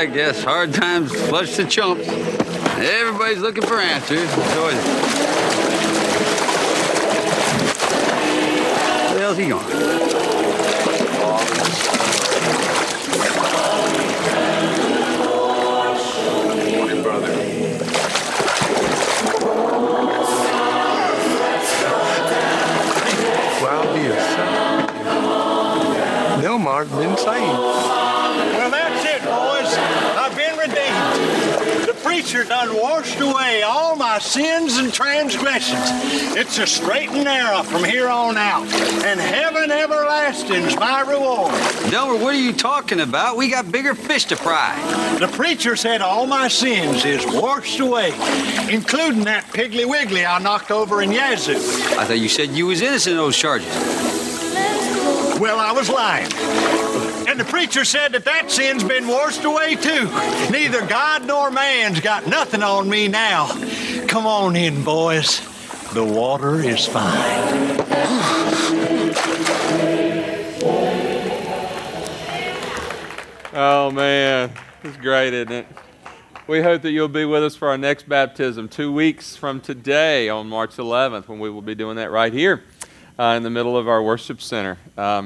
I guess hard times flush the chumps. Everybody's looking for answers. So where the hell's he going? Morning, brother. Well, dear son. Delmar's been saved. Well, that's it, boys. I've been redeemed. The preacher done washed away all my sins and transgressions. It's a straight and narrow from here on out, and heaven everlasting's my reward. Delmer, what are you talking about? We got bigger fish to fry. The preacher said all my sins is washed away, including that Piggly Wiggly I knocked over in Yazoo. I thought you said you was innocent of those charges. Well, I was lying. And the preacher said that sin's been washed away, too. Neither God nor man's got nothing on me now. Come on in, boys. The water is fine. Oh, man. It's great, isn't it? We hope that you'll be with us for our next baptism 2 weeks from today on March 11th, when we will be doing that right here in the middle of our worship center.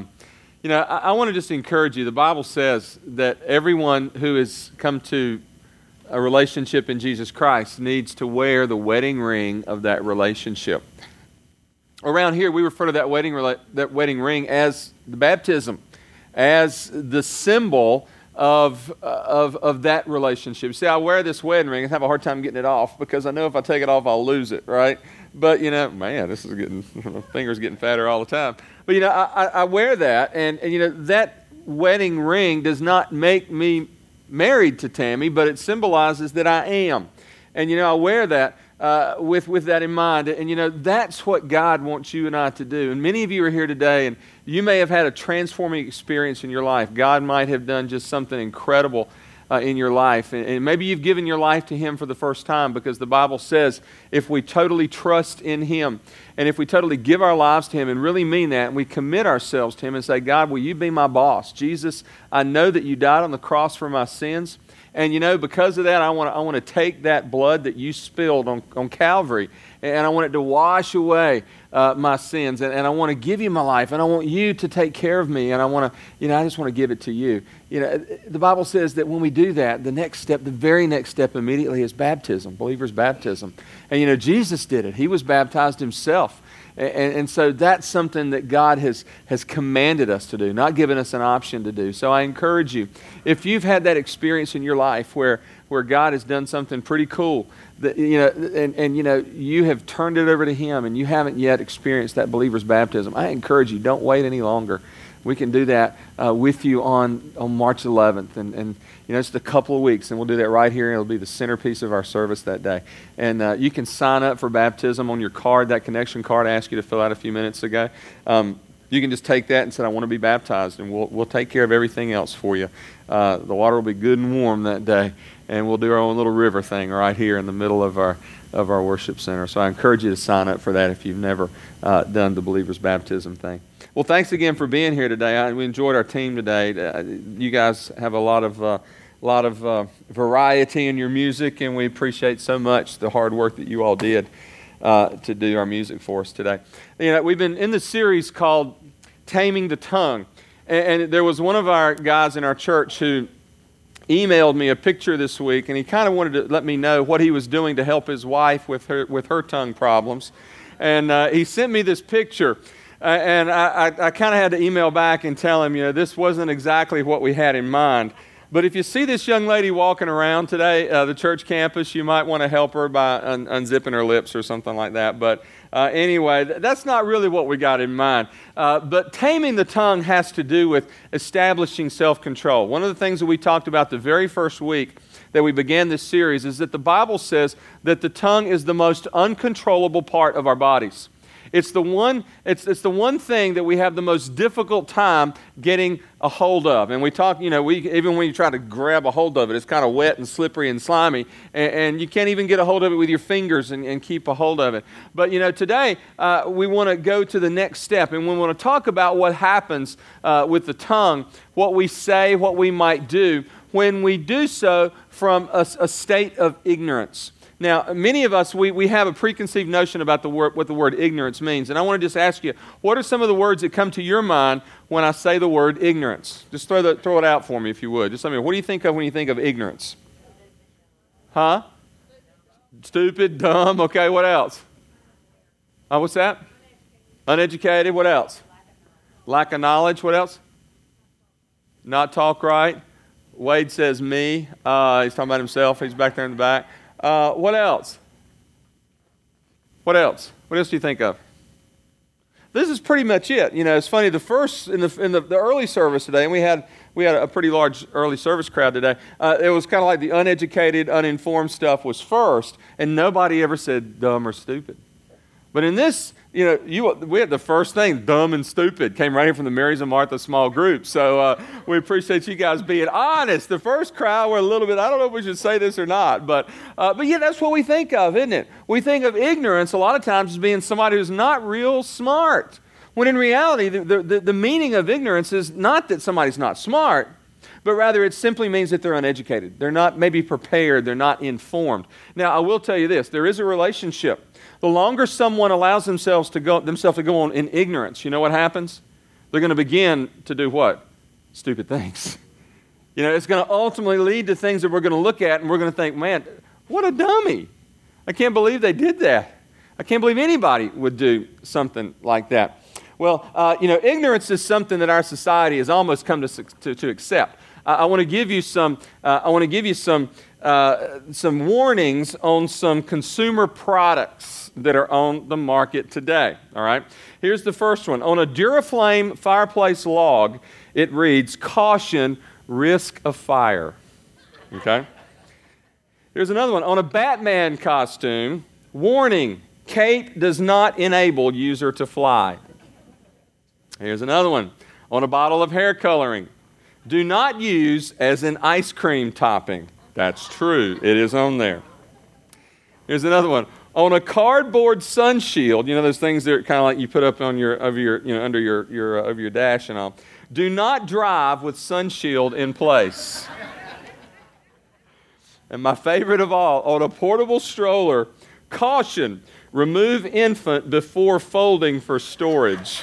I want to just encourage you. The Bible says that everyone who has come to a relationship in Jesus Christ needs to wear the wedding ring of that relationship. Around here, we refer to that wedding ring as the baptism, as the symbol of that relationship. See, I wear this wedding ring and have a hard time getting it off because I know if I take it off, I'll lose it, right? But, man, this is my fingers getting fatter all the time. But, I wear that, and that wedding ring does not make me married to Tammy, but it symbolizes that I am. And, I wear that with that in mind. And, that's what God wants you and I to do. And many of you are here today, and you may have had a transforming experience in your life. God might have done just something incredible in your life. And maybe you've given your life to Him for the first time, because the Bible says if we totally trust in Him and if we totally give our lives to Him and really mean that, and we commit ourselves to Him and say, God, will you be my boss? Jesus, I know that you died on the cross for my sins. And because of that, I want to take that blood that you spilled on Calvary, and I want it to wash away my sins, and I want to give you my life, and I want you to take care of me, and I just want to give it to you. The Bible says that when we do that, the very next step immediately is baptism, believer's baptism. And Jesus did it. He was baptized himself. And so that's something that God has commanded us to do, not given us an option to do. So I encourage you, if you've had that experience in your life where God has done something pretty cool, that you have turned it over to Him and you haven't yet experienced that believer's baptism, I encourage you, don't wait any longer. We can do that with you on March 11th, and it's a couple of weeks, and we'll do that right here, and it'll be the centerpiece of our service that day. And you can sign up for baptism on your card, that connection card I asked you to fill out a few minutes ago. You can just take that and say, I want to be baptized, and we'll take care of everything else for you. The water will be good and warm that day, and we'll do our own little river thing right here in the middle of our worship center. So I encourage you to sign up for that if you've never done the believer's baptism thing. Well, thanks again for being here today. We enjoyed our team today. You guys have a lot of variety in your music, and we appreciate so much the hard work that you all did to do our music for us today. We've been in the series called Taming the Tongue, and there was one of our guys in our church who emailed me a picture this week, and he kind of wanted to let me know what he was doing to help his wife with her tongue problems. And he sent me this picture. And I kind of had to email back and tell him, this wasn't exactly what we had in mind. But if you see this young lady walking around today, the church campus, you might want to help her by unzipping her lips or something like that. But anyway, that's not really what we got in mind. But taming the tongue has to do with establishing self-control. One of the things that we talked about the very first week that we began this series is that the Bible says that the tongue is the most uncontrollable part of our bodies. It's the one thing that we have the most difficult time getting a hold of. And we talk, even when you try to grab a hold of it, it's kind of wet and slippery and slimy, and you can't even get a hold of it with your fingers and keep a hold of it. But, today we want to go to the next step, and we want to talk about what happens with the tongue, what we say, what we might do when we do so from a state of ignorance. Now, many of us, we have a preconceived notion about what the word ignorance means. And I want to just ask you, what are some of the words that come to your mind when I say the word ignorance? Just throw it out for me if you would. Just let me know. What do you think of when you think of ignorance? Huh? Stupid, dumb. Okay, what else? What's that? Uneducated. What else? Lack of knowledge. What else? Not talk right. Wade says me. He's talking about himself. He's back there in the back. What else? What else? What else do you think of? This is pretty much it. You know, it's funny. The first in the early service today, and we had a pretty large early service crowd today. It was kind of like the uneducated, uninformed stuff was first, and nobody ever said dumb or stupid. But in this, we had the first thing, dumb and stupid, came right in from the Marys and Martha small group. So we appreciate you guys being honest. The first crowd were a little bit, I don't know if we should say this or not, but yeah, that's what we think of, isn't it? We think of ignorance a lot of times as being somebody who's not real smart. When in reality, the meaning of ignorance is not that somebody's not smart, but rather it simply means that they're uneducated. They're not maybe prepared. They're not informed. Now, I will tell you this. There is a relationship. The longer someone allows themselves to go on in ignorance, you know what happens? They're going to begin to do what? Stupid things. It's going to ultimately lead to things that we're going to look at and we're going to think, man, what a dummy. I can't believe they did that. I can't believe anybody would do something like that. Well, ignorance is something that our society has almost come to accept. I want to give you some warnings on some consumer products that are on the market today. All right. Here's the first one. On a Duraflame fireplace log, it reads, "Caution, risk of fire." Okay. Here's another one. On a Batman costume, warning: cape does not enable user to fly. Here's another one. On a bottle of hair coloring, do not use as an ice cream topping. That's true. It is on there. Here's another one. On a cardboard sun shield, those things that are kind of like you put up on under your dash and all. Do not drive with sun shield in place. And my favorite of all, on a portable stroller, caution, remove infant before folding for storage.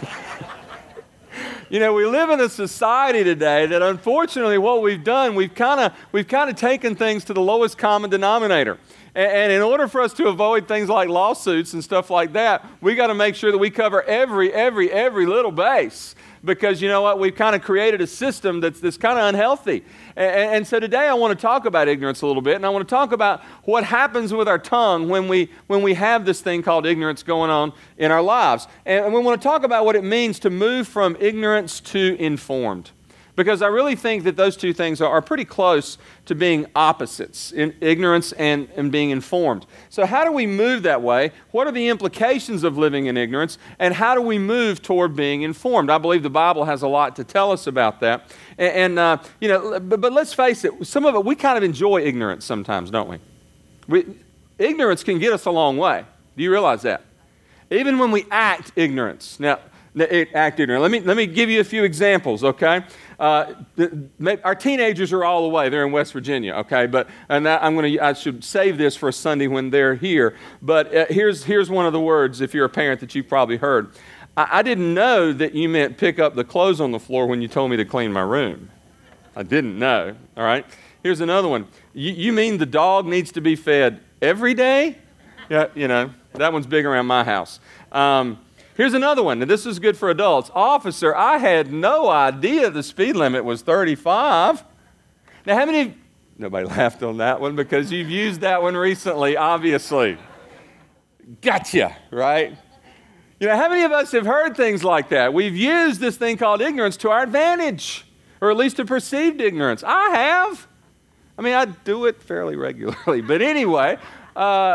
We live in a society today that unfortunately what we've done, we've kind of taken things to the lowest common denominator. And in order for us to avoid things like lawsuits and stuff like that, we got to make sure that we cover every little base. Because you know what? We've kind of created a system that's kind of unhealthy. And so today I want to talk about ignorance a little bit, and I want to talk about what happens with our tongue when we have this thing called ignorance going on in our lives. And we want to talk about what it means to move from ignorance to informed. Because I really think that those two things are pretty close to being opposites, in ignorance and being informed. So how do we move that way? What are the implications of living in ignorance? And how do we move toward being informed? I believe the Bible has a lot to tell us about that. But let's face it, some of it, we kind of enjoy ignorance sometimes, don't we? Ignorance can get us a long way. Do you realize that? Even when we act ignorance. Now, act ignorant. Let me give you a few examples, okay? Our teenagers are all away. They're in West Virginia, okay? I should save this for a Sunday when they're here. But here's one of the words, if you're a parent, that you've probably heard. I didn't know that you meant pick up the clothes on the floor when you told me to clean my room. I didn't know, all right? Here's another one. You mean the dog needs to be fed every day? Yeah, that one's big around my house. Here's another one, and this is good for adults. Officer, I had no idea the speed limit was 35. Now, nobody laughed on that one because you've used that one recently, obviously. Gotcha, right? How many of us have heard things like that? We've used this thing called ignorance to our advantage, or at least to perceived ignorance. I have. I do it fairly regularly. But anyway,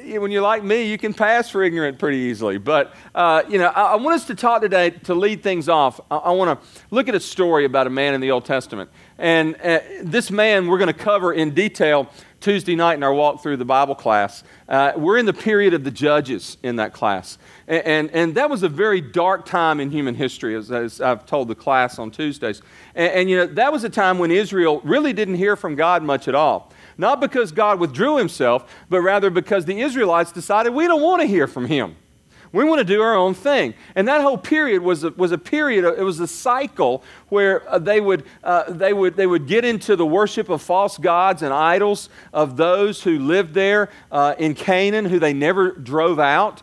when you're like me, you can pass for ignorant pretty easily. But, I want us to talk today, to lead things off. I want to look at a story about a man in the Old Testament. And this man we're going to cover in detail Tuesday night in our walk through the Bible class. We're in the period of the Judges in that class. And that was a very dark time in human history, as I've told the class on Tuesdays. And that was a time when Israel really didn't hear from God much at all. Not because God withdrew himself, but rather because the Israelites decided we don't want to hear from him. We want to do our own thing. And that whole period was a period, it was a cycle where they would get into the worship of false gods and idols of those who lived there in Canaan, who they never drove out.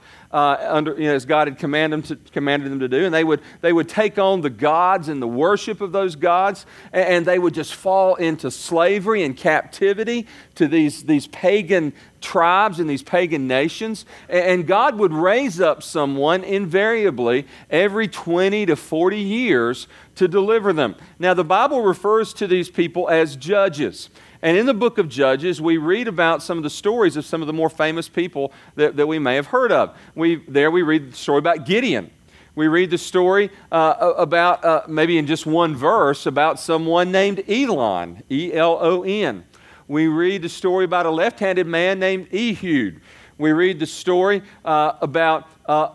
As God had commanded them to do, and they would take on the gods and the worship of those gods, and they would just fall into slavery and captivity to these pagan tribes and these pagan nations. And God would raise up someone invariably every 20 to 40 years to deliver them. Now, the Bible refers to these people as judges. And in the book of Judges, we read about some of the stories of some of the more famous people that we may have heard of. We read the story about Gideon. We read the story about, maybe in just one verse, about someone named Elon, E-L-O-N. We read the story about a left-handed man named Ehud. We read the story about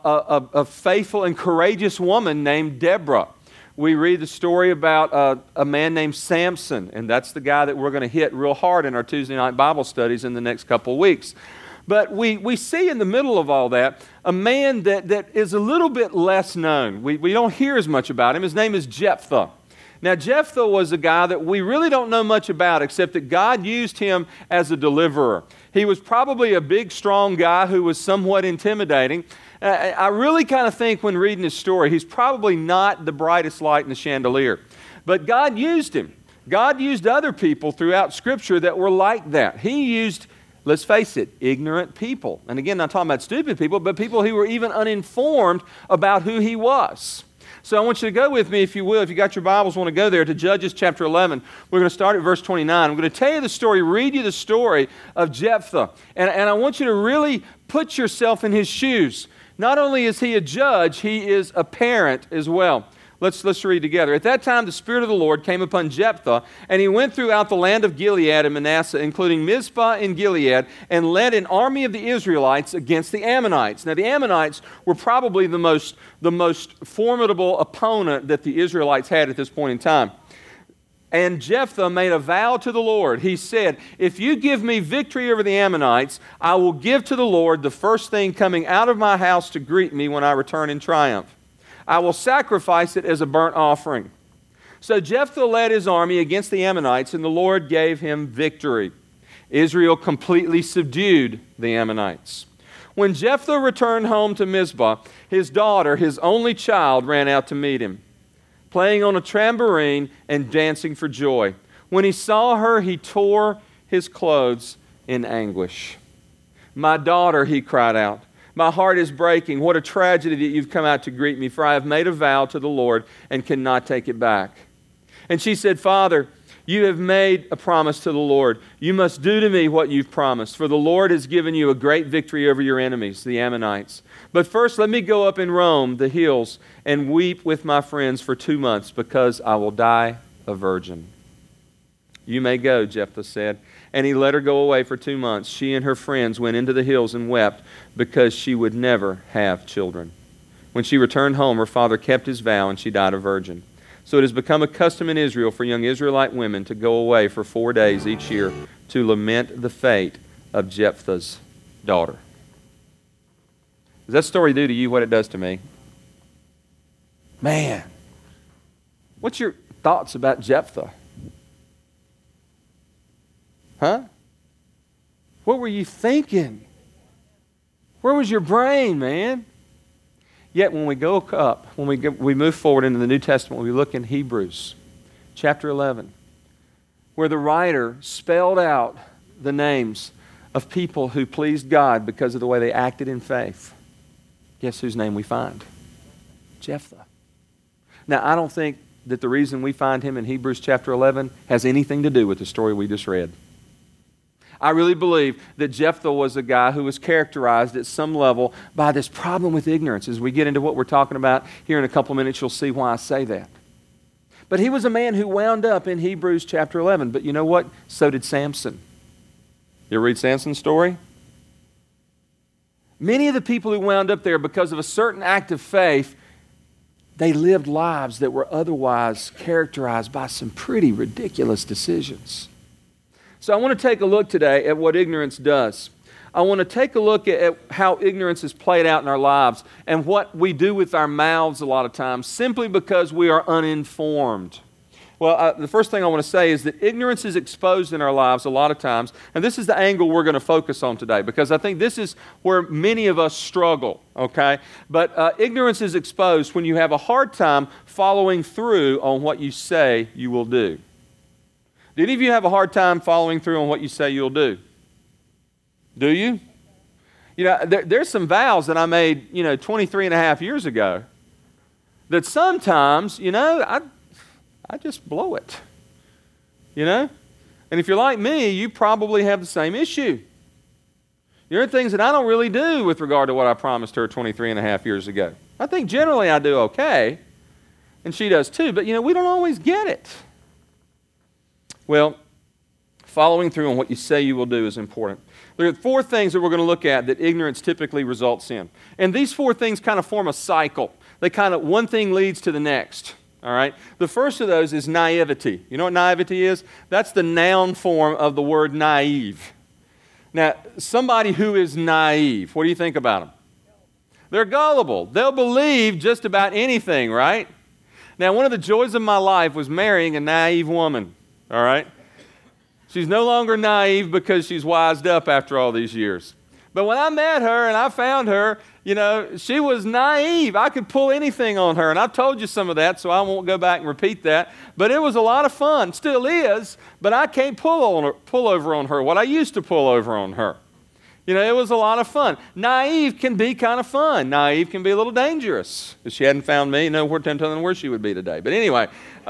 a faithful and courageous woman named Deborah. We read the story about a man named Samson, and that's the guy that we're going to hit real hard in our Tuesday night Bible studies in the next couple of weeks. But we see in the middle of all that a man that is a little bit less known. We don't hear as much about him. His name is Jephthah. Now, Jephthah was a guy that we really don't know much about, except that God used him as a deliverer. He was probably a big, strong guy who was somewhat intimidating. I really kind of think when reading his story, he's probably not the brightest light in the chandelier. But God used him. God used other people throughout Scripture that were like that. He used, let's face it, ignorant people. And again, not talking about stupid people, but people who were even uninformed about who he was. So I want you to go with me, if you will, if you got your Bibles, want to go there to Judges chapter 11. We're going to start at verse 29. I'm going to tell you the story, read you the story of Jephthah. And I want you to really put yourself in his shoes. Not only is he a judge, he is a parent as well. Let's read together. At that time, the Spirit of the Lord came upon Jephthah, and he went throughout the land of Gilead and Manasseh, including Mizpah in Gilead, and led an army of the Israelites against the Ammonites. Now, the Ammonites were probably the most formidable opponent that the Israelites had at this point in time. And Jephthah made a vow to the Lord. He said, if you give me victory over the Ammonites, I will give to the Lord the first thing coming out of my house to greet me when I return in triumph. I will sacrifice it as a burnt offering. So Jephthah led his army against the Ammonites, and the Lord gave him victory. Israel completely subdued the Ammonites. When Jephthah returned home to Mizpah, his daughter, his only child, ran out to meet him, playing on a tambourine and dancing for joy. When he saw her, he tore his clothes in anguish. My daughter, he cried out, my heart is breaking. What a tragedy that you've come out to greet me, for I have made a vow to the Lord and cannot take it back. And she said, Father, you have made a promise to the Lord. You must do to me what you've promised, for the Lord has given you a great victory over your enemies, the Ammonites. But first, let me go up and roam the hills and weep with my friends for 2 months, because I will die a virgin. You may go, Jephthah said. And he let her go away for 2 months. She and her friends went into the hills and wept, because she would never have children. When she returned home, her father kept his vow, and she died a virgin. So it has become a custom in Israel for young Israelite women to go away for 4 days each year to lament the fate of Jephthah's daughter. Does that story do to you what it does to me? Man, what's your thoughts about Jephthah? Huh? What were you thinking? Where was your brain, man? Yet when we go up, when we move forward into the New Testament, we look in Hebrews chapter 11, where the writer spelled out the names of people who pleased God because of the way they acted in faith. Guess whose name we find? Jephthah. Now, I don't think that the reason we find him in Hebrews chapter 11 has anything to do with the story we just read. I really believe that Jephthah was a guy who was characterized at some level by this problem with ignorance. As we get into what we're talking about here in a couple of minutes, you'll see why I say that. But he was a man who wound up in Hebrews chapter 11. But you know what? So did Samson. You ever read Samson's story? Many of the people who wound up there because of a certain act of faith, they lived lives that were otherwise characterized by some pretty ridiculous decisions. So I want to take a look today at what ignorance does. I want to take a look at how ignorance is played out in our lives and what we do with our mouths a lot of times simply because we are uninformed. Well, the first thing I want to say is that ignorance is exposed in our lives a lot of times, and this is the angle we're going to focus on today because I think this is where many of us struggle, okay? But ignorance is exposed when you have a hard time following through on what you say you will do. Do any of you have a hard time following through on what you say you'll do? Do you? You know, there's some vows that I made, 23 and a half years ago that sometimes, I just blow it, And if you're like me, you probably have the same issue. There are things that I don't really do with regard to what I promised her 23 and a half years ago. I think generally I do okay, and she does too, but, we don't always get it. Well, following through on what you say you will do is important. There are 4 things that we're going to look at that ignorance typically results in. And these 4 things kind of form a cycle. One thing leads to the next. All right? The first of those is naivety. You know what naivety is? That's the noun form of the word naive. Now, somebody who is naive, what do you think about them? They're gullible. They'll believe just about anything, right? Now, one of the joys of my life was marrying a naive woman. All right? She's no longer naive because she's wised up after all these years. But when I met her and I found her, she was naive. I could pull anything on her. And I've told you some of that, so I won't go back and repeat that. But it was a lot of fun. Still is, but I can't pull over on her what I used to pull over on her. It was a lot of fun. Naive can be kind of fun. Naive can be a little dangerous. If she hadn't found me, no telling where she would be today. But anyway,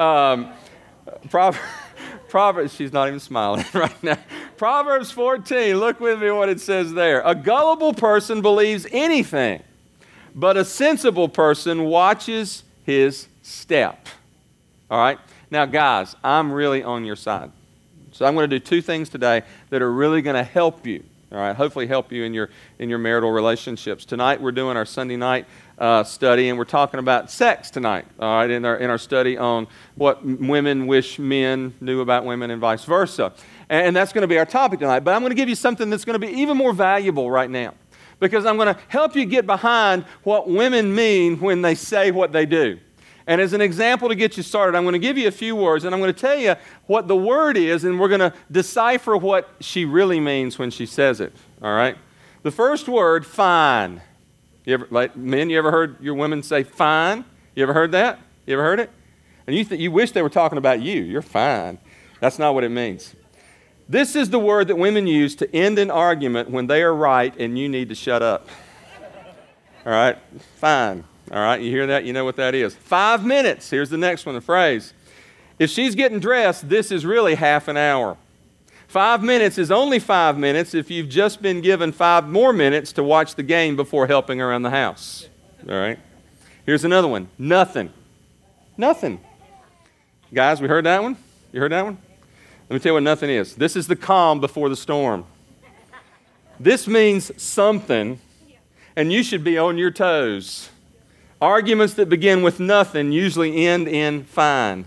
Proverbs, she's not even smiling right now. Proverbs 14, look with me what it says there. A gullible person believes anything, but a sensible person watches his step. All right? Now, guys, I'm really on your side. So I'm going to do 2 things today that are really going to help you. All right? Hopefully help you in your marital relationships. Tonight we're doing our Sunday night study, and we're talking about sex tonight, all right, in our study on what women wish men knew about women and vice versa. And that's going to be our topic tonight. But I'm going to give you something that's going to be even more valuable right now because I'm going to help you get behind what women mean when they say what they do. And as an example to get you started, I'm going to give you a few words, and I'm going to tell you what the word is, and we're going to decipher what she really means when she says it, all right? The first word, fine. Men, you ever heard your women say fine? You ever heard that? You ever heard it? And you wish they were talking about you. You're fine. That's not what it means. This is the word that women use to end an argument when they are right and you need to shut up. All right? Fine. All right? You hear that? You know what that is. 5 minutes. Here's the next one, the phrase. If she's getting dressed, this is really half an hour. 5 minutes is only 5 minutes if you've just been given 5 more minutes to watch the game before helping her around the house. All right? Here's another one. Nothing. Nothing. Guys, we heard that one? You heard that one? Let me tell you what nothing is. This is the calm before the storm. This means something, and you should be on your toes. Arguments that begin with nothing usually end in fine.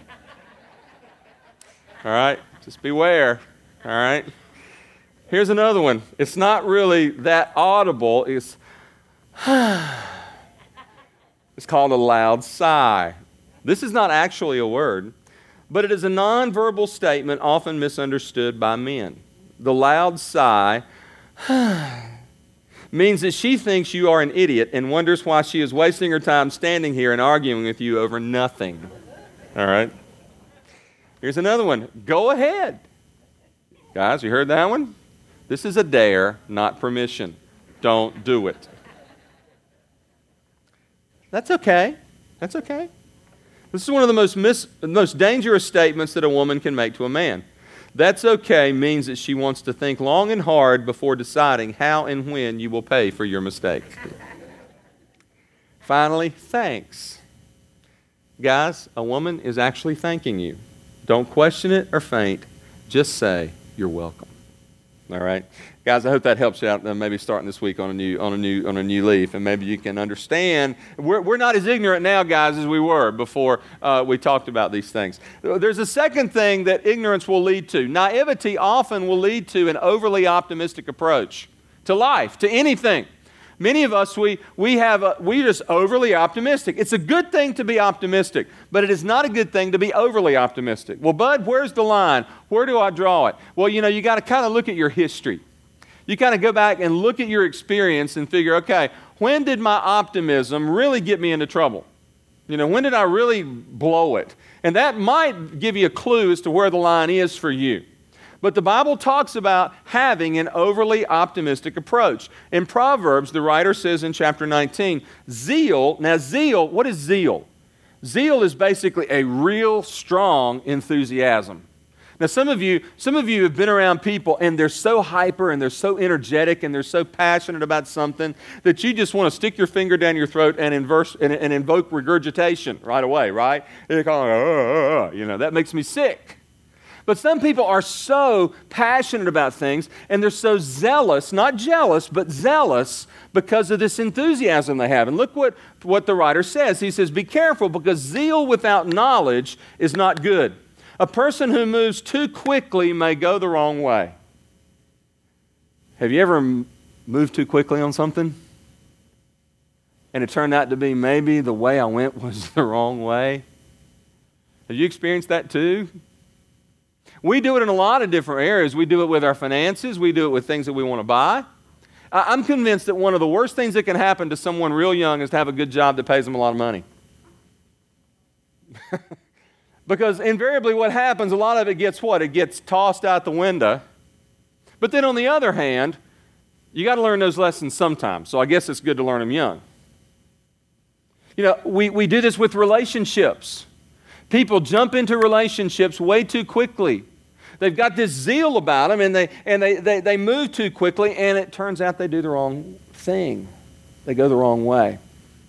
All right? Just beware. All right? Here's another one. It's not really that audible. It's called a loud sigh. This is not actually a word, but it is a nonverbal statement often misunderstood by men. The loud sigh means that she thinks you are an idiot and wonders why she is wasting her time standing here and arguing with you over nothing. All right? Here's another one. Go ahead. Guys, you heard that one? This is a dare, not permission. Don't do it. That's okay. That's okay. This is one of the most dangerous statements that a woman can make to a man. That's okay means that she wants to think long and hard before deciding how and when you will pay for your mistake. Finally, thanks. Guys, a woman is actually thanking you. Don't question it or faint. Just say, you're welcome. All right? Guys, I hope that helps you out maybe starting this week on a new leaf, and maybe you can understand. We're not as ignorant now, guys, as we were before we talked about these things. There's a second thing that ignorance will lead to. Naivety often will lead to an overly optimistic approach to life, to anything. Many of us, we just overly optimistic. It's a good thing to be optimistic, but it is not a good thing to be overly optimistic. Well, Bud, where's the line? Where do I draw it? Well, you got to kind of look at your history. You kind of go back and look at your experience and figure, okay, when did my optimism really get me into trouble? When did I really blow it? And that might give you a clue as to where the line is for you. But the Bible talks about having an overly optimistic approach. In Proverbs, the writer says in chapter 19, zeal, what is zeal? Zeal is basically a real strong enthusiasm. Now, some of you have been around people and they're so hyper and they're so energetic and they're so passionate about something that you just want to stick your finger down your throat and invoke regurgitation right away, right? You're calling, that makes me sick. But some people are so passionate about things and they're so zealous, not jealous, but zealous because of this enthusiasm they have. And look what the writer says. He says, be careful because zeal without knowledge is not good. A person who moves too quickly may go the wrong way. Have you ever moved too quickly on something? And it turned out to be maybe the way I went was the wrong way? Have you experienced that too? We do it in a lot of different areas. We do it with our finances. We do it with things that we want to buy. I'm convinced that one of the worst things that can happen to someone real young is to have a good job that pays them a lot of money. Because invariably what happens, a lot of it gets what? It gets tossed out the window. But then on the other hand, you got to learn those lessons sometime. So I guess it's good to learn them young. We do this with relationships. People jump into relationships way too quickly. They've got this zeal about them and they move too quickly, and it turns out they do the wrong thing. They go the wrong way.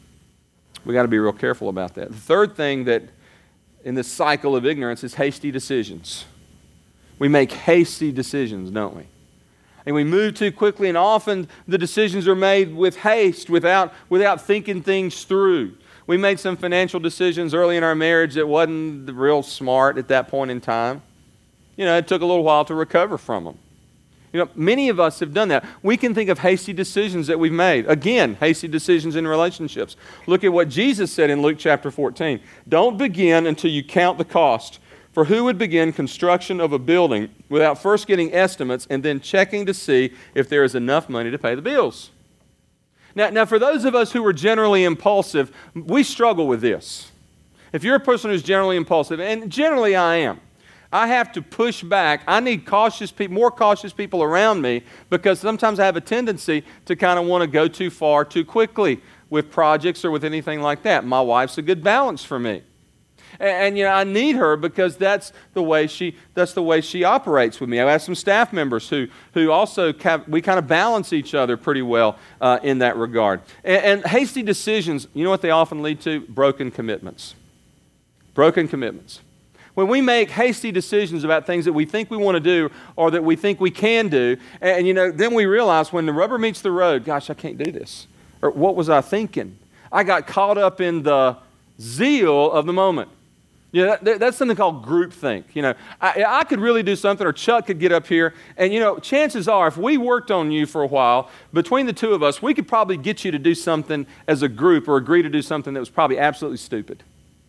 We got to be real careful about that. The third thing that in this cycle of ignorance is hasty decisions. We make hasty decisions, don't we? And we move too quickly, and often the decisions are made with haste, without thinking things through. We made some financial decisions early in our marriage that wasn't real smart at that point in time. It took a little while to recover from them. Many of us have done that. We can think of hasty decisions that we've made. Again, hasty decisions in relationships. Look at what Jesus said in Luke chapter 14. Don't begin until you count the cost. For who would begin construction of a building without first getting estimates and then checking to see if there is enough money to pay the bills? Now, for those of us who are generally impulsive, we struggle with this. If you're a person who's generally impulsive, and generally I am, I have to push back. I need more cautious people around me because sometimes I have a tendency to kind of want to go too far too quickly with projects or with anything like that. My wife's a good balance for me. And I need her because that's the way she operates with me. I have some staff members who also we kind of balance each other pretty well in that regard. And hasty decisions, you know what they often lead to? Broken commitments. Broken commitments. When we make hasty decisions about things that we think we want to do or that we think we can do, and then we realize when the rubber meets the road, gosh, I can't do this. Or what was I thinking? I got caught up in the zeal of the moment. That's something called groupthink. I could really do something, or Chuck could get up here, and chances are if we worked on you for a while, between the two of us, we could probably get you to do something as a group or agree to do something that was probably absolutely stupid.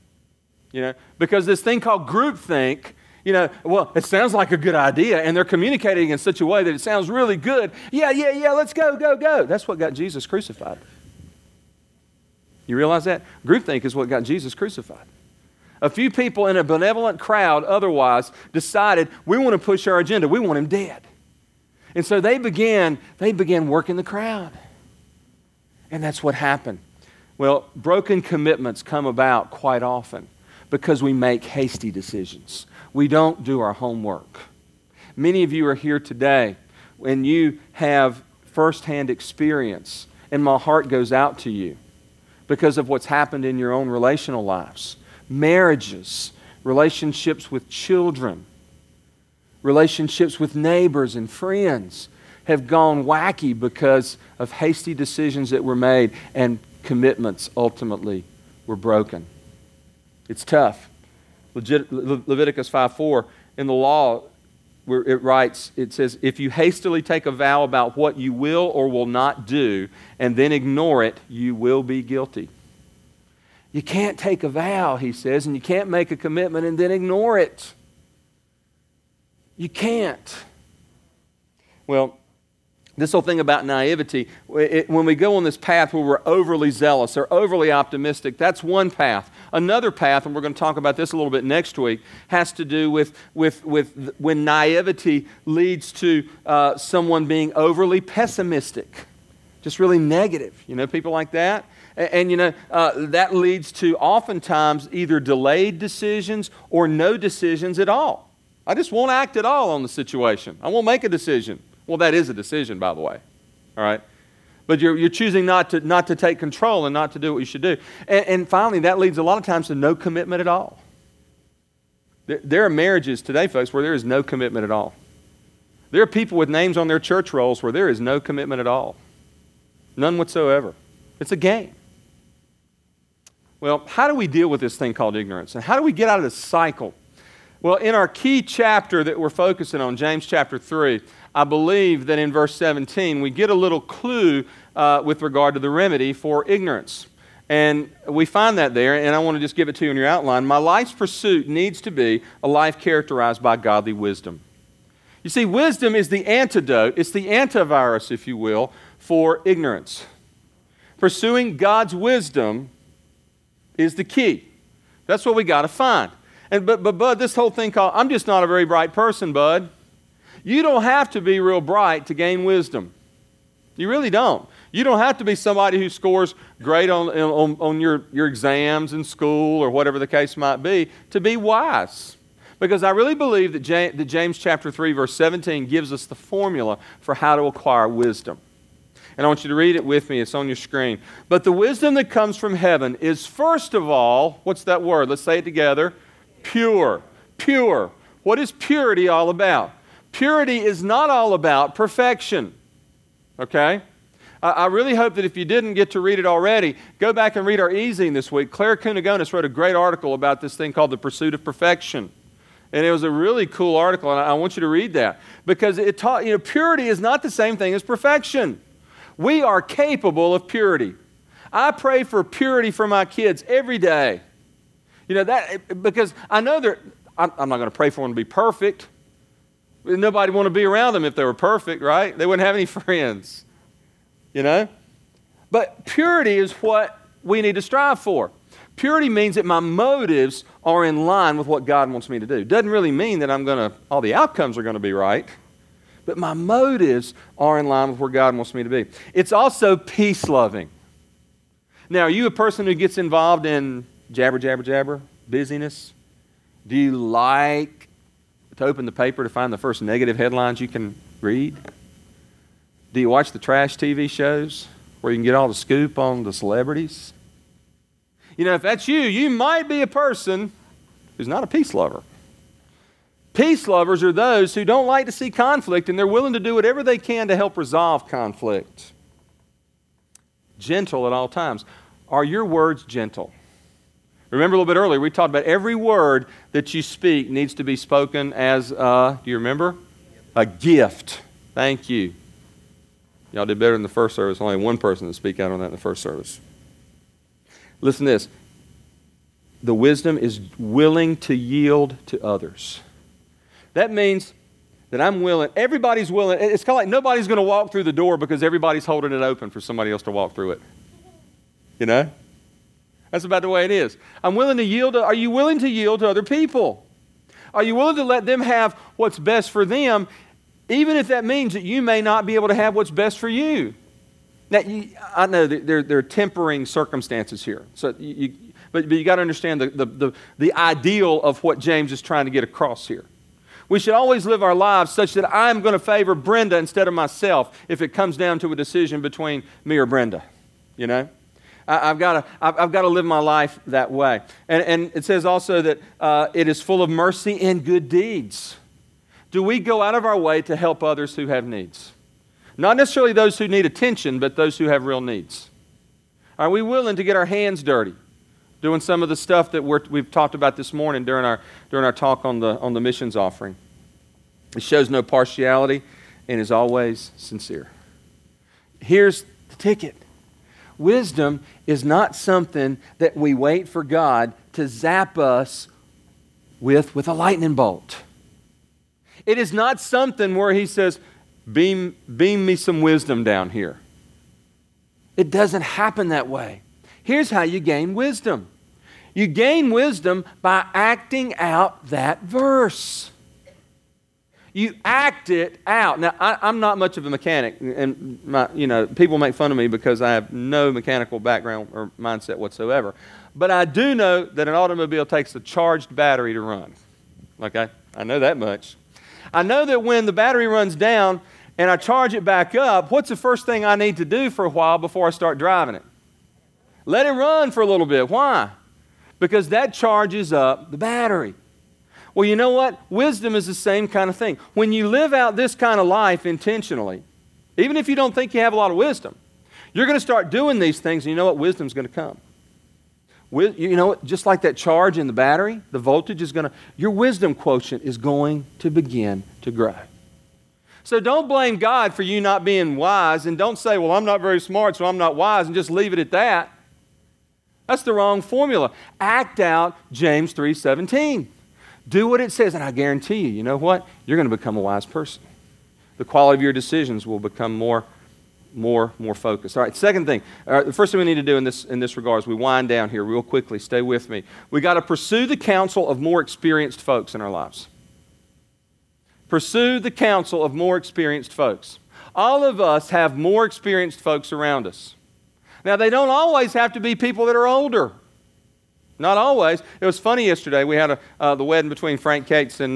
Because this thing called groupthink, it sounds like a good idea, and they're communicating in such a way that it sounds really good. Yeah, let's go. That's what got Jesus crucified. You realize that? Groupthink is what got Jesus crucified. A few people in a benevolent crowd otherwise decided, we want to push our agenda. We want him dead. And so they began working the crowd. And that's what happened. Well, broken commitments come about quite often because we make hasty decisions. We don't do our homework. Many of you are here today and you have firsthand experience, and my heart goes out to you because of what's happened in your own relational lives. Marriages, relationships with children, relationships with neighbors and friends have gone wacky because of hasty decisions that were made, and commitments ultimately were broken. It's tough. Leviticus 5:4, in the law, where it says, if you hastily take a vow about what you will or will not do and then ignore it, you will be guilty. You can't take a vow, he says, and you can't make a commitment and then ignore it. You can't. Well, this whole thing about naivety, when we go on this path where we're overly zealous or overly optimistic, that's one path. Another path, and we're going to talk about this a little bit next week, has to do with when naivety leads to someone being overly pessimistic, just really negative. You know, people like that. And that leads to oftentimes either delayed decisions or no decisions at all. I just won't act at all on the situation. I won't make a decision. Well, that is a decision, by the way. All right? But you're choosing not to take control and not to do what you should do. And finally, that leads a lot of times to no commitment at all. There are marriages today, folks, where there is no commitment at all. There are people with names on their church rolls where there is no commitment at all. None whatsoever. It's a game. Well, how do we deal with this thing called ignorance? And how do we get out of this cycle? Well, in our key chapter that we're focusing on, James chapter 3, I believe that in verse 17 we get a little clue with regard to the remedy for ignorance. And we find that there, and I want to just give it to you in your outline. My life's pursuit needs to be a life characterized by godly wisdom. You see, wisdom is the antidote, it's the antivirus, if you will, for ignorance. Pursuing God's wisdom is the key. That's what we got to find. But Bud, this whole thing called, I'm just not a very bright person, Bud. You don't have to be real bright to gain wisdom. You really don't. You don't have to be somebody who scores great on your exams in school or whatever the case might be to be wise. Because I really believe that James chapter 3 verse 17 gives us the formula for how to acquire wisdom. And I want you to read it with me. It's on your screen. But the wisdom that comes from heaven is first of all, what's that word? Let's say it together. Pure. Pure. What is purity all about? Purity is not all about perfection. Okay? I really hope that if you didn't get to read it already, go back and read our e-zine this week. Claire Kunagonis wrote a great article about this thing called The Pursuit of Perfection. And it was a really cool article, and I want you to read that. Because it taught, purity is not the same thing as perfection. We are capable of purity. I pray for purity for my kids every day. Because I know I'm not going to pray for them to be perfect. Nobody would want to be around them if they were perfect, right? They wouldn't have any friends, But purity is what we need to strive for. Purity means that my motives are in line with what God wants me to do. Doesn't really mean that all the outcomes are going to be right, but my motives are in line with where God wants me to be. It's also peace-loving. Now, are you a person who gets involved in jabber, busyness? Do you like to open the paper to find the first negative headlines you can read? Do you watch the trash TV shows where you can get all the scoop on the celebrities? If that's you, you might be a person who's not a peace lover. Peace lovers are those who don't like to see conflict, and they're willing to do whatever they can to help resolve conflict. Gentle at all times. Are your words gentle? Remember a little bit earlier, we talked about every word that you speak needs to be spoken as, do you remember? A gift. Thank you. Y'all did better in the first service. Only one person to speak out on that in the first service. Listen to this. The wisdom is willing to yield to others. That means that I'm willing, everybody's willing. It's kind of like nobody's going to walk through the door because everybody's holding it open for somebody else to walk through it. That's about the way it is. I'm willing to yield. Are you willing to yield to other people? Are you willing to let them have what's best for them, even if that means that you may not be able to have what's best for you? Now, I know that there are tempering circumstances here. But you got to understand the ideal of what James is trying to get across here. We should always live our lives such that I'm going to favor Brenda instead of myself if it comes down to a decision between me or Brenda. You know? I've got to live my life that way. And it says also that it is full of mercy and good deeds. Do we go out of our way to help others who have needs? Not necessarily those who need attention, but those who have real needs. Are we willing to get our hands dirty, doing some of the stuff that we've talked about this morning during our talk on the missions offering? It shows no partiality and is always sincere. Here's the ticket. Wisdom is not something that we wait for God to zap us with a lightning bolt. It is not something where He says, beam me some wisdom down here. It doesn't happen that way. Here's how you gain wisdom. You gain wisdom by acting out that verse. You act it out. Now, I'm not much of a mechanic, and people make fun of me because I have no mechanical background or mindset whatsoever. But I do know that an automobile takes a charged battery to run. Okay? I know that much. I know that when the battery runs down and I charge it back up, what's the first thing I need to do for a while before I start driving it? Let it run for a little bit. Why? Because that charges up the battery. Well, you know what? Wisdom is the same kind of thing. When you live out this kind of life intentionally, even if you don't think you have a lot of wisdom, you're going to start doing these things, and you know what? Wisdom's going to come. You know what? Just like that charge in the battery, the voltage is going to, your wisdom quotient is going to begin to grow. So don't blame God for you not being wise, and don't say, well, I'm not very smart, so I'm not wise, and just leave it at that. That's the wrong formula. Act out James 3:17. Do what it says, and I guarantee you know what? You're going to become a wise person. The quality of your decisions will become more focused. All right, second thing. The first thing we need to do in this regard is we wind down here real quickly. Stay with me. We got to pursue the counsel of more experienced folks in our lives. Pursue the counsel of more experienced folks. All of us have more experienced folks around us. Now, they don't always have to be people that are older. Not always. It was funny yesterday. We had the wedding between Frank Cates and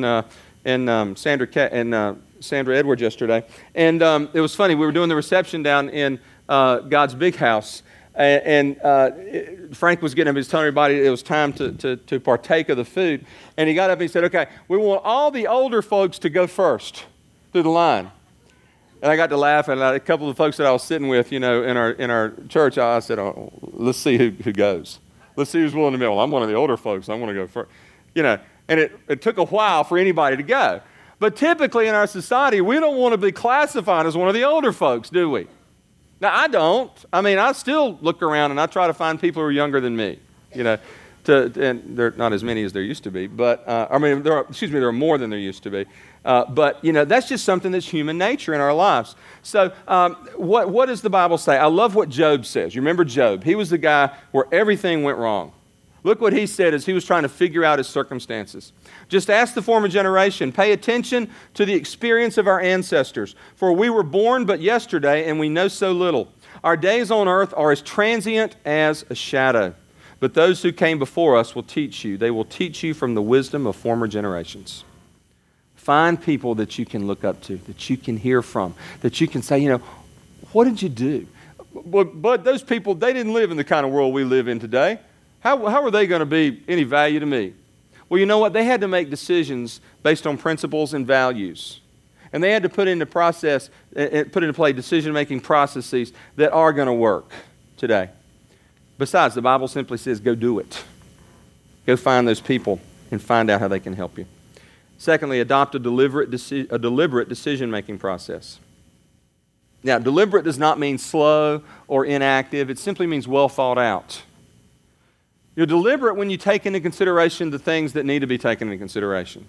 Sandra Edwards yesterday. And it was funny. We were doing the reception down in God's Big House. And Frank was getting up. He was telling everybody it was time to partake of the food. And he got up and he said, okay, we want all the older folks to go first through the line. And I got to laugh. And a couple of the folks that I was sitting with, in our church, I said, oh, let's see who goes. Let's see who's willing to go. Well, I'm one of the older folks. I want to go first. And it took a while for anybody to go. But typically in our society, we don't want to be classified as one of the older folks, do we? Now, I don't. I mean, I still look around and I try to find people who are younger than me, and there are not as many as there used to be. But, there are more than there used to be. But that's just something that's human nature in our lives. So what does the Bible say? I love what Job says. You remember Job? He was the guy where everything went wrong. Look what he said as he was trying to figure out his circumstances. Just ask the former generation. Pay attention to the experience of our ancestors. For we were born but yesterday, and we know so little. Our days on earth are as transient as a shadow. But those who came before us will teach you. They will teach you from the wisdom of former generations. Find people that you can look up to, that you can hear from, that you can say, what did you do? But those people, they didn't live in the kind of world we live in today. How are they going to be any value to me? Well, you know what? They had to make decisions based on principles and values. And they had to put into play decision-making processes that are going to work today. Besides, the Bible simply says, go do it. Go find those people and find out how they can help you. Secondly, adopt a deliberate decision-making process. Now, deliberate does not mean slow or inactive. It simply means well thought out. You're deliberate when you take into consideration the things that need to be taken into consideration.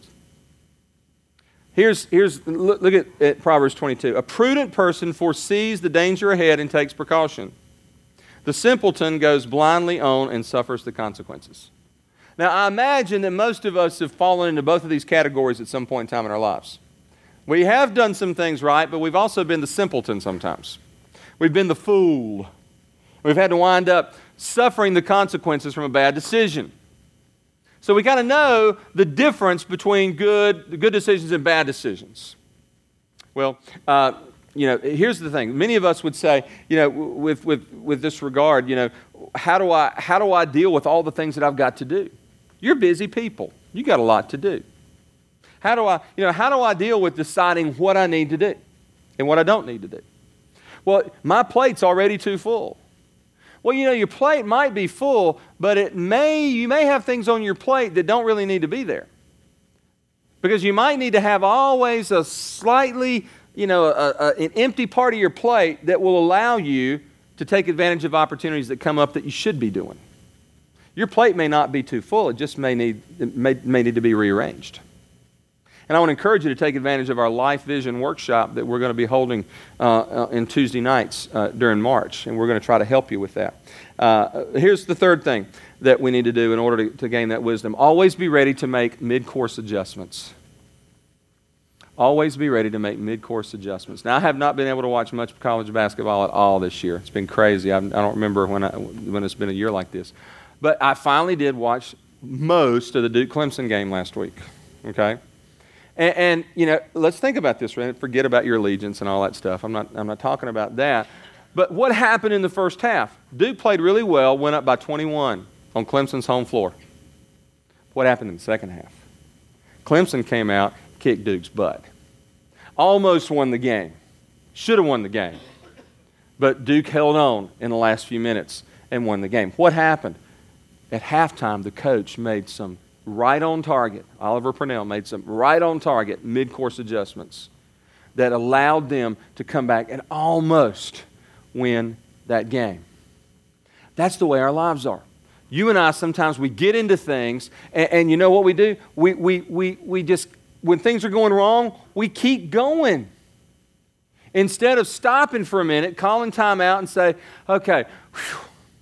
Look at Proverbs 22. A prudent person foresees the danger ahead and takes precaution. The simpleton goes blindly on and suffers the consequences. Now, I imagine that most of us have fallen into both of these categories at some point in time in our lives. We have done some things right, but we've also been the simpleton sometimes. We've been the fool. We've had to wind up suffering the consequences from a bad decision. So we got to know the difference between good decisions and bad decisions. Well, here's the thing. Many of us would say, with this regard, how do I deal with all the things that I've got to do? You're busy people. You got a lot to do. How do I deal with deciding what I need to do and what I don't need to do? Well, my plate's already too full. Well, your plate might be full, but you may have things on your plate that don't really need to be there. Because you might need to have always a slightly, an empty part of your plate that will allow you to take advantage of opportunities that come up that you should be doing. Your plate may not be too full. It just may need to be rearranged. And I want to encourage you to take advantage of our Life Vision workshop that we're going to be holding in Tuesday nights during March, and we're going to try to help you with that. Here's the third thing that we need to do in order to gain that wisdom. Always be ready to make mid-course adjustments. Always be ready to make mid-course adjustments. Now, I have not been able to watch much college basketball at all this year. It's been crazy. I don't remember when it's been a year like this. But I finally did watch most of the Duke-Clemson game last week, okay? And let's think about this, right? Forget about your allegiance and all that stuff. I'm not talking about that. But what happened in the first half? Duke played really well, went up by 21 on Clemson's home floor. What happened in the second half? Clemson came out, kicked Duke's butt. Almost won the game. Should have won the game. But Duke held on in the last few minutes and won the game. What happened? At halftime, the coach made some right on target. Oliver Purnell made some right on target mid-course adjustments that allowed them to come back and almost win that game. That's the way our lives are. You and I, sometimes we get into things, and you know what we do? We just, when things are going wrong, we keep going. Instead of stopping for a minute, calling time out and say, okay, whew.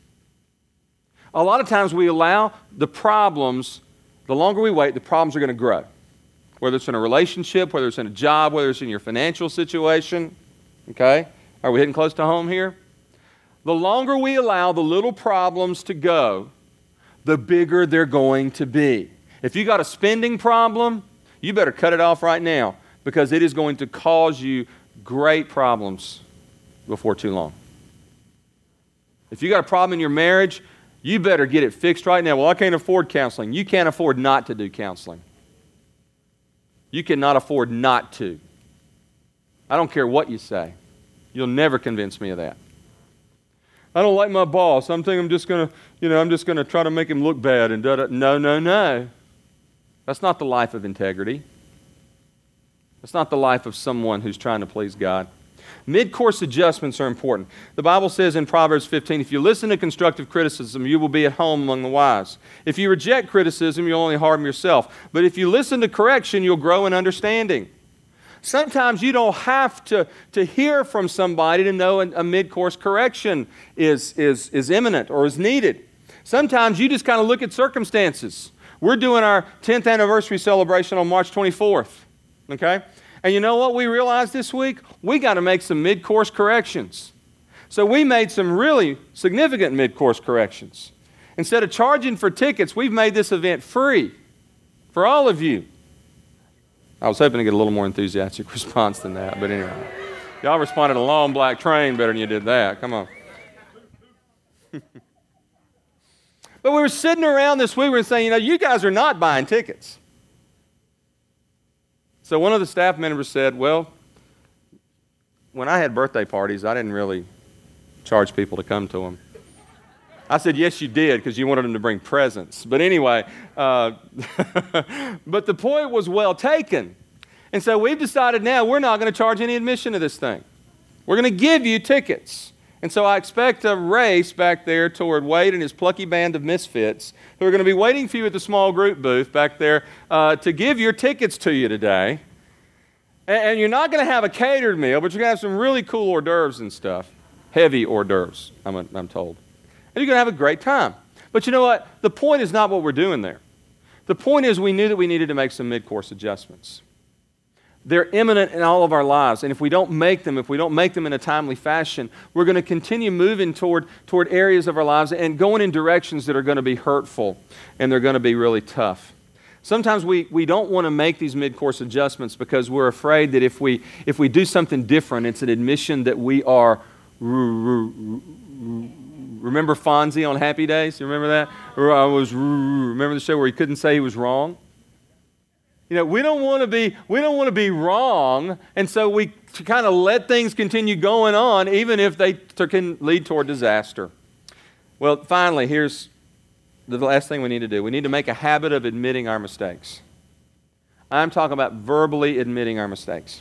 A lot of times we allow the problems. The longer we wait, the problems are going to grow. Whether it's in a relationship, whether it's in a job, whether it's in your financial situation. Okay? Are we hitting close to home here? The longer we allow the little problems to go, the bigger they're going to be. If you got a spending problem, you better cut it off right now, because it is going to cause you great problems before too long. If you got a problem in your marriage, you better get it fixed right now. Well, I can't afford counseling. You can't afford not to do counseling. You cannot afford not to. I don't care what you say. You'll never convince me of that. I don't like my boss. I'm just going to try to make him look bad and da-da. No. That's not the life of integrity. That's not the life of someone who's trying to please God. Mid-course adjustments are important. The Bible says in Proverbs 15, if you listen to constructive criticism, you will be at home among the wise. If you reject criticism, you'll only harm yourself. But if you listen to correction, you'll grow in understanding. Sometimes you don't have to hear from somebody to know a mid-course correction is imminent or is needed. Sometimes you just kind of look at circumstances. We're doing our 10th anniversary celebration on March 24th, okay? And you know what we realized this week? We got to make some mid-course corrections. So we made some really significant mid-course corrections. Instead of charging for tickets, we've made this event free for all of you. I was hoping to get a little more enthusiastic response than that, but anyway. Y'all responded a long black train better than you did that. Come on. But we were sitting around this week, we were saying, you guys are not buying tickets. So one of the staff members said, well, when I had birthday parties, I didn't really charge people to come to them. I said, yes, you did, because you wanted them to bring presents. But anyway, but the point was well taken. And so we've decided now we're not going to charge any admission to this thing. We're going to give you tickets. And so I expect a race back there toward Wade and his plucky band of misfits who are going to be waiting for you at the small group booth back there to give your tickets to you today. And you're not going to have a catered meal, but you're going to have some really cool hors d'oeuvres and stuff. Heavy hors d'oeuvres, I'm told. And you're going to have a great time. But you know what? The point is not what we're doing there. The point is we knew that we needed to make some mid-course adjustments. They're imminent in all of our lives. And if we don't make them in a timely fashion, we're going to continue moving toward areas of our lives and going in directions that are going to be hurtful and they're going to be really tough. Sometimes we don't want to make these mid-course adjustments because we're afraid that if we do something different, it's an admission that we are... Remember Fonzie on Happy Days? You remember that? Remember the show where he couldn't say he was wrong? You know, we don't want to be wrong, and so we kind of let things continue going on, even if they can lead toward disaster. Well, finally, here's the last thing we need to do. We need to make a habit of admitting our mistakes. I'm talking about verbally admitting our mistakes.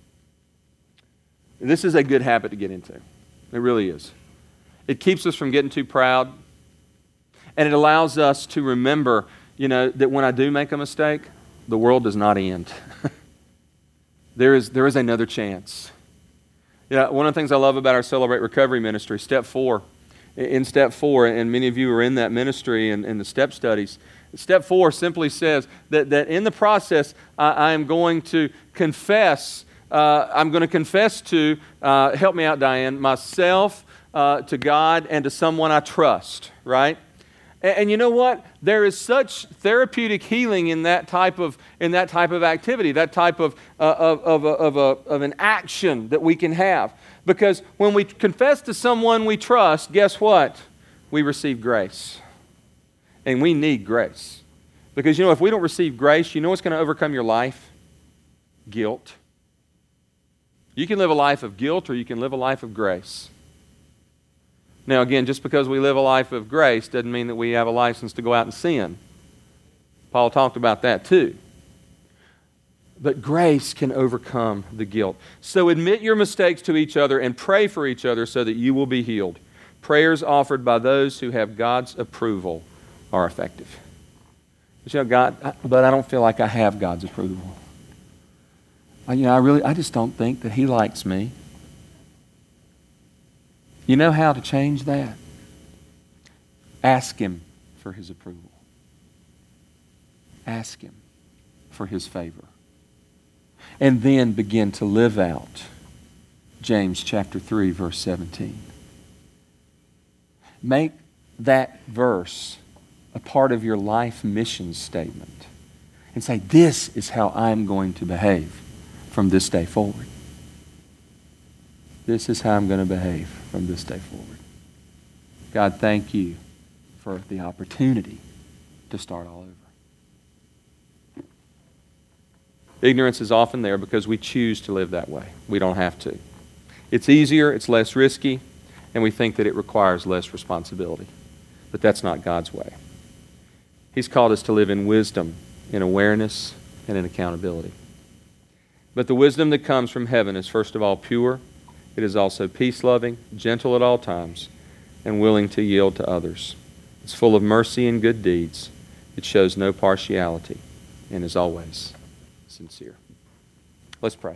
This is a good habit to get into. It really is. It keeps us from getting too proud, and it allows us to remember, that when I do make a mistake, the world does not end. There is another chance. One of the things I love about our Celebrate Recovery ministry, Step 4, in Step 4, and many of you are in that ministry and in the step studies, Step 4 simply says that in the process, I am going to confess, to, help me out, Diane, myself, to God, and to someone I trust, right? And you know what? There is such therapeutic healing in that type of activity, that type of an action that we can have. Because when we confess to someone we trust, guess what? We receive grace. And we need grace. Because if we don't receive grace, you know what's going to overcome your life? Guilt. You can live a life of guilt or you can live a life of grace. Now, again, just because we live a life of grace doesn't mean that we have a license to go out and sin. Paul talked about that too. But grace can overcome the guilt. So admit your mistakes to each other and pray for each other so that you will be healed. Prayers offered by those who have God's approval are effective. But I don't feel like I have God's approval. I just don't think that He likes me. You know how to change that? Ask Him for His approval. Ask Him for His favor. And then begin to live out James chapter 3, verse 17. Make that verse a part of your life mission statement. And say, this is how I'm going to behave from this day forward. This is how I'm going to behave from this day forward. God, thank you for the opportunity to start all over. Ignorance is often there because we choose to live that way. We don't have to. It's easier, it's less risky, and we think that it requires less responsibility. But that's not God's way. He's called us to live in wisdom, in awareness, and in accountability. But the wisdom that comes from heaven is first of all pure. It is also peace-loving, gentle at all times, and willing to yield to others. It's full of mercy and good deeds. It shows no partiality and is always sincere. Let's pray.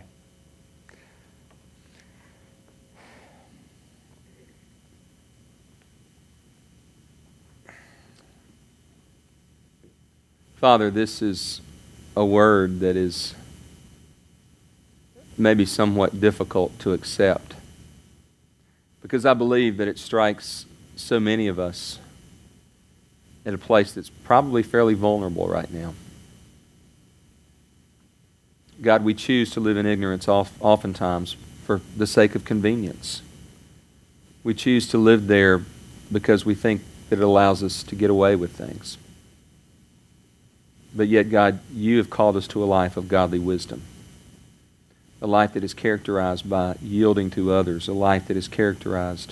Father, this is a word that is maybe somewhat difficult to accept because I believe that it strikes so many of us at a place that's probably fairly vulnerable right now. God, we choose to live in ignorance oftentimes for the sake of convenience. We choose to live there because we think that it allows us to get away with things. But yet, God, you have called us to a life of godly wisdom. A life that is characterized by yielding to others. A life that is characterized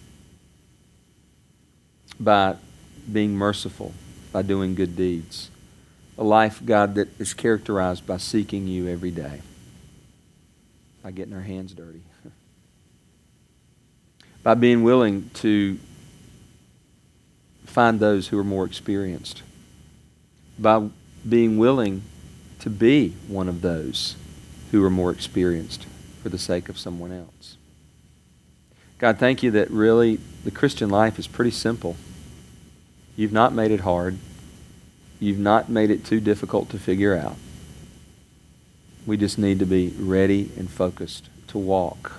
by being merciful, by doing good deeds. A life, God, that is characterized by seeking you every day. By getting our hands dirty. By being willing to find those who are more experienced. By being willing to be one of those who are more experienced for the sake of someone else. God, thank you that really the Christian life is pretty simple. You've not made it hard. You've not made it too difficult to figure out. We just need to be ready and focused to walk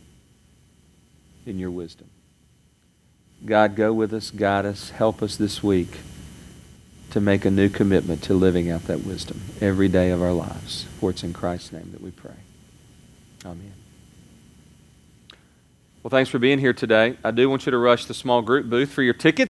in your wisdom. God, go with us, guide us, help us this week to make a new commitment to living out that wisdom every day of our lives. For it's in Christ's name that we pray. Amen. Well, thanks for being here today. I do want you to rush the small group booth for your tickets.